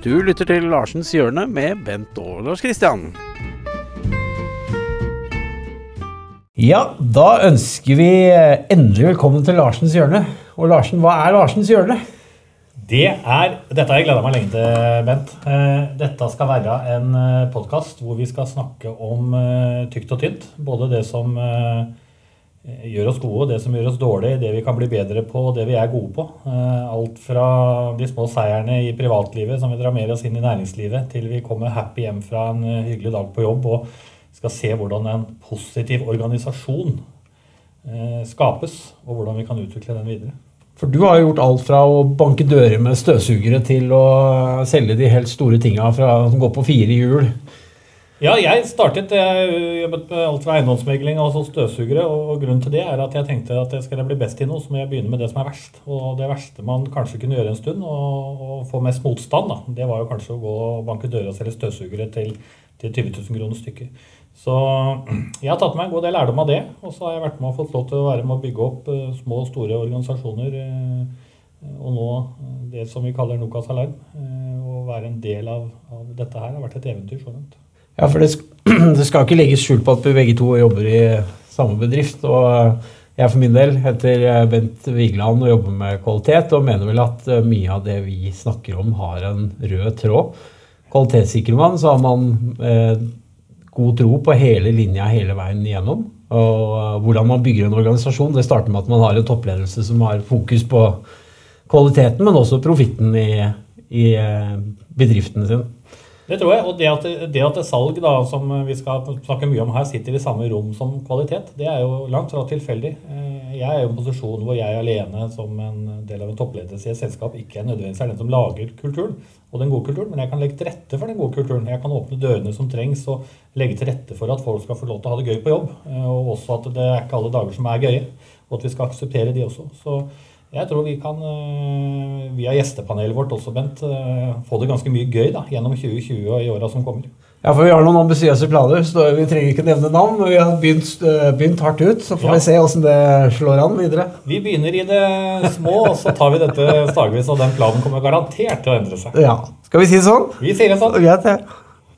Du lytter til Larsens hjørne med Bent og Lars Kristian. Ja, da ønsker vi endelig velkommen til Larsens hjørne. Og Larsen, hva Larsens hjørne? Dette har jeg gledet meg lenge til, Bent. Dette skal være en podcast hvor vi skal snakke om tykt og tynt. Både det som gjør oss gode, det som gjør oss dårlige, det vi kan bli bedre på, det vi gode på. Alt fra de små seierne i privatlivet som vi drar med oss inn i næringslivet, til vi kommer happy hjem fra en hyggelig dag på jobb og skal se hvordan en positiv organisasjon skapes, og hvordan vi kan utvikle den videre. For du har jo gjort alt fra å banke dører med støvsugere til å selge de helt store tingene som går på 4 hjul. Ja, jeg jobbet med alt fra eiendomsmegling og støvsugere, og grunnen til det at jeg tenkte at skal jeg bli best i noe, så må jeg begynne med det som verst. Og det verste man kanskje kunne gjøre en stund, og få mest motstand, det var jo kanskje å gå og banke dører og selge støvsugere til 20 000 kroner stykket. Så jeg har tatt meg en god del lærdom av det, og så har jeg vært med og fått lov til å være med å bygge opp små og store organisasjoner, og nå det som vi kaller Nokas Alarm, og være en del av dette her har vært et eventyr så langt. Ja, for det skal ikke legges skjult på at vi begge to jobber i samme bedrift, og jeg for min del heter Bent Vigeland og jobber med kvalitet, og mener vel at mye av det vi snakker om har en rød tråd. Kvalitetssikrer man, så har man god tro på hele linja hele veien igjennom, og hvordan man bygger en organisasjon. Det starter med at man har en toppledelse som har fokus på kvaliteten, men også profitten i bedriftene sine. Det tror jeg, og det at salg som vi skal snakke mye om her sitter i samme rom som kvalitet, det jo langt fra tilfeldig. Jeg jo i en posisjon hvor jeg alene som en del av en toppledelse i et selskap ikke nødvendigvis den som lager kulturen, og den gode kulturen, men jeg kan legge til rette for den gode kulturen. Jeg kan åpne dørene som trengs og legge til rette for at folk skal få lov til å ha det gøy på jobb, og også at det ikke alle dager som gøye, og at vi skal akseptere de også. Så jeg tror vi kan, via gjestepanelet vårt også, Bent, få det ganske mye gøy gjennom 2020 og i årene som kommer. Ja, for vi har noen ambisiøse planer, så vi trenger ikke nevne navn, men vi har begynt hardt ut, så får vi se hvordan det slår an videre. Vi begynner i det små, og så tar vi dette stagvis, og den planen kommer garantert til å endre seg. Ja, skal vi si det sånn? Vi sier det sånn. Greit, ja.